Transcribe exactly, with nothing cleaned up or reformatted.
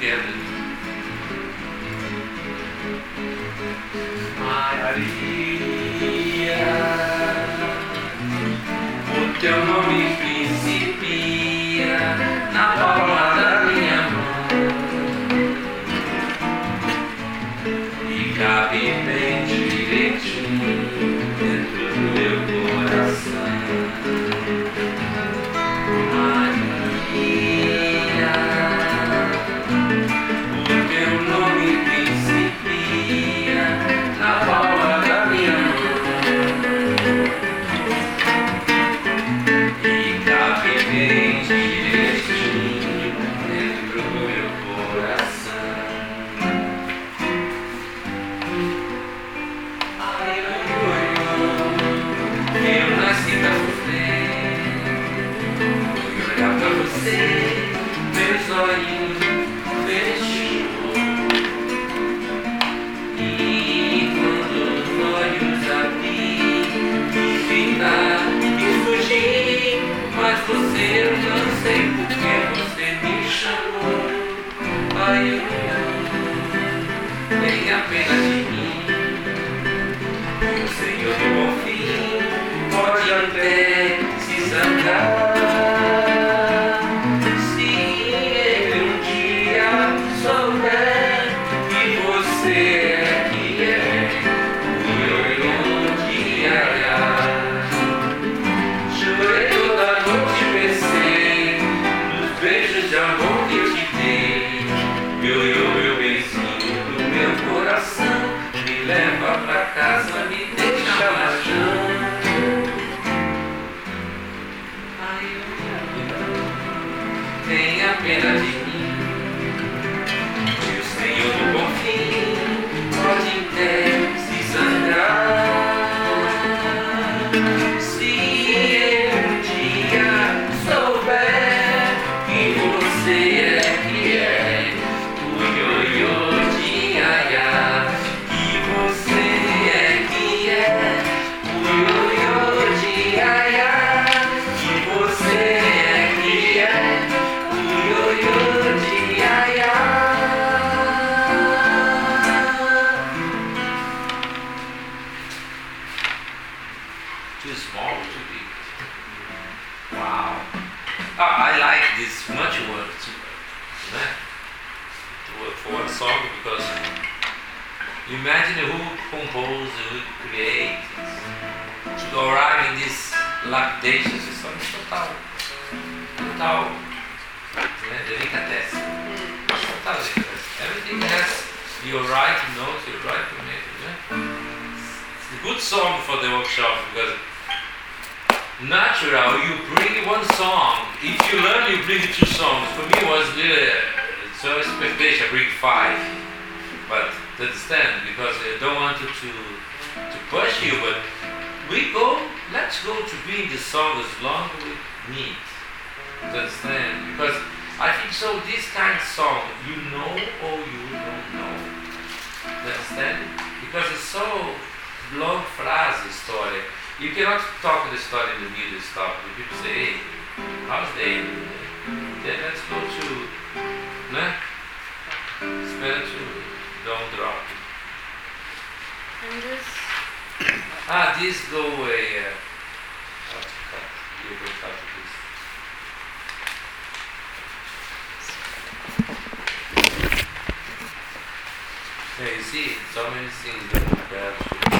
queda. Maria, o teu nome principia na palma da minha mão e cabe bem direitinho dentro do meu coração. Maria, o teu nome principia na palma da minha mão e cabe bem direitinho dentro do meu coração. Ai, ai, ai, eu nasci pra sofrer, fui olhar pra você, meus olhinhos fechou. E quando os olhos abri, quis ficar e fugir, mas você, eu não sei porque você me chamou. Ai, eu tenha pena de mim, e o Senhor do bom fim pode até se zangar. Se ele um dia souber que você é que é o ioiô de Iaiá. Chorei toda noite e pensei nos beijos de amor que eu te dei. Ioiô, meu benzinho do meu coração, me leva pra casa, me deixa marchando. Ai, tenha pena de mim, que o Senhor do bom fim pode até se sangrar. Se ele um dia souber que você é que é o ioiô de Iaiá, que você é que é o ioiô de Iaiá, que você é que é o ioiô de Iaiá. Too small, too big. Wow. Oh, I like this much work too, né? To work for one song because imagine who composed, who created, to arrive in this lapidation. Isso é total, total, né? Delicatesse. Total delicatesse. Everything has your right note, your right meter, né? It's a good song for the workshop because natural, you bring one song. If you learn, you bring two songs. For me, it was little, so expectation, bring five. But to understand, because I don't want to, to to push you, but we go, let's go to bring the song as long as we need. To understand? Because I think so, this kind of song, you know or you don't know. You understand? Because it's so long phrase, story. You cannot talk the story in the middle, stop. The people say, hey, how's the then let's go to, né? Espera to don't drop. And this? Ah, this go away, yeah. How to cut? You can cut this. Yeah, you see, so many things that are bad.